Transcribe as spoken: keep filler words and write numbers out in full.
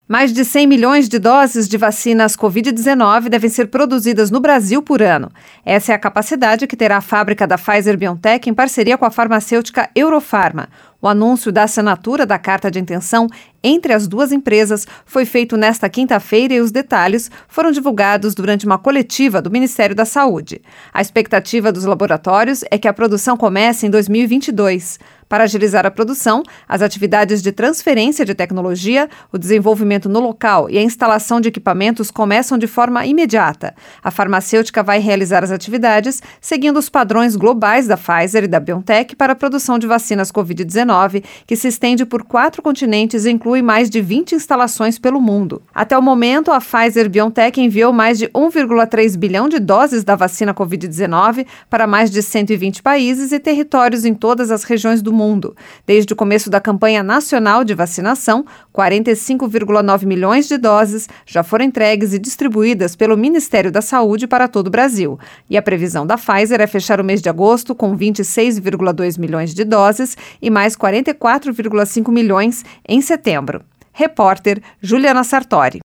Mais de cem milhões de doses de vacinas covid dezenove devem ser produzidas no Brasil por ano. Essa é a capacidade que terá a fábrica da Pfizer-BioNTech em parceria com a farmacêutica Eurofarma. O anúncio da assinatura da carta de intenção entre as duas empresas foi feito nesta quinta-feira e os detalhes foram divulgados durante uma coletiva do Ministério da Saúde. A expectativa dos laboratórios é que a produção comece em dois mil e vinte e dois. Para agilizar a produção, as atividades de transferência de tecnologia, o desenvolvimento no local e a instalação de equipamentos começam de forma imediata. A farmacêutica vai realizar as atividades seguindo os padrões globais da Pfizer e da BioNTech para a produção de vacinas covid dezenove, que se estende por quatro continentes e inclui mais de vinte instalações pelo mundo. Até o momento, a Pfizer-BioNTech enviou mais de um vírgula três bilhão de doses da vacina covid dezenove para mais de cento e vinte países e territórios em todas as regiões do mundo. mundo. Desde o começo da campanha nacional de vacinação, quarenta e cinco vírgula nove milhões de doses já foram entregues e distribuídas pelo Ministério da Saúde para todo o Brasil. E a previsão da Pfizer é fechar o mês de agosto com vinte e seis vírgula dois milhões de doses e mais quarenta e quatro vírgula cinco milhões em setembro. Repórter Juliana Sartori.